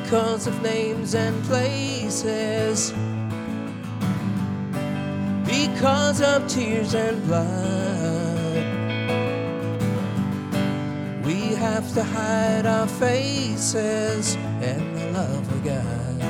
because of names and places, because of tears and blood. We have to hide our faces and the love of God.